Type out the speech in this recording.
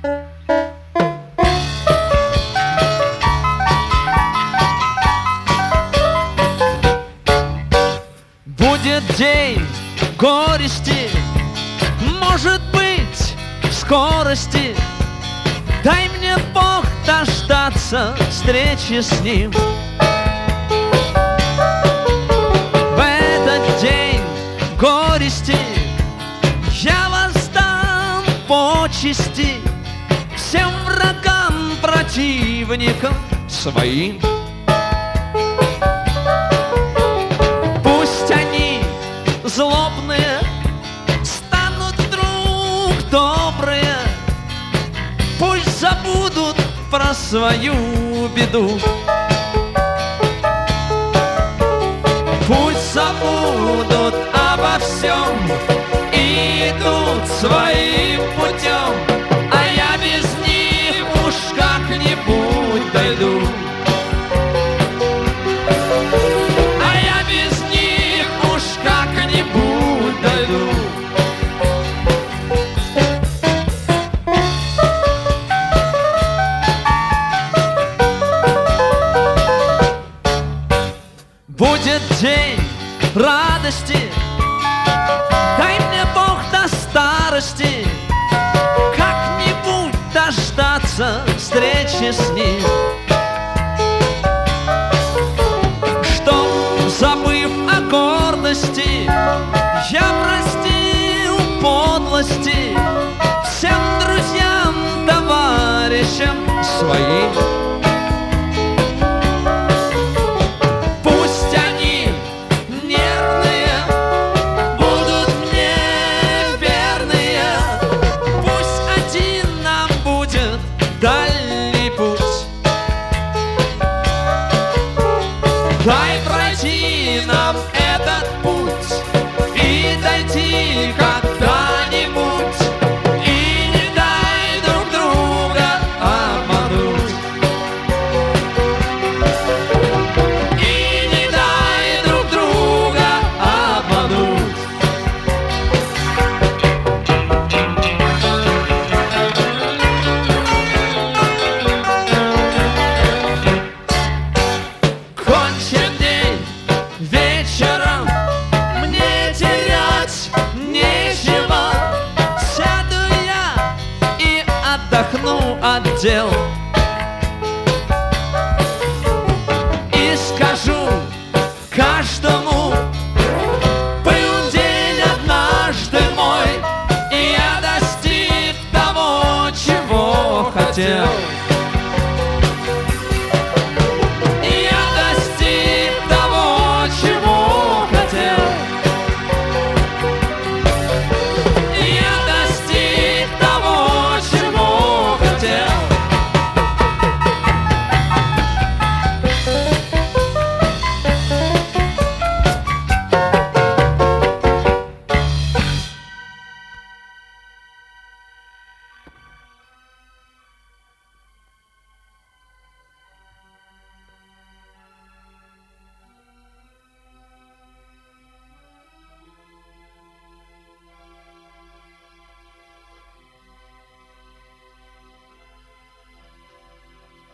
Будет день горести, может быть, в скорости. Дай мне Бог дождаться встречи с ним. В этот день горести я воздам почести всем врагам, противникам своим. Пусть они злобные станут вдруг добрые, пусть забудут про свою беду. Пусть забудут обо всем и идут своим путем, а я без них уж как-нибудь дойду. А я без них уж как-нибудь дойду. Будет день радости, дай мне Бог до старости как-нибудь дождаться встречи с ним. Чтоб, забыв о гордости, я простил подлости всем друзьям, товарищам своим. Дальний путь, дай пройти нам этот путь и дойти когда-нибудь, и не дай друг друга обмануть, и не дай друг друга обмануть. Вечером мне терять нечего, сяду я и отдохну от дел, и скажу каждому: был день однажды мой, и я достиг того, чего хотел.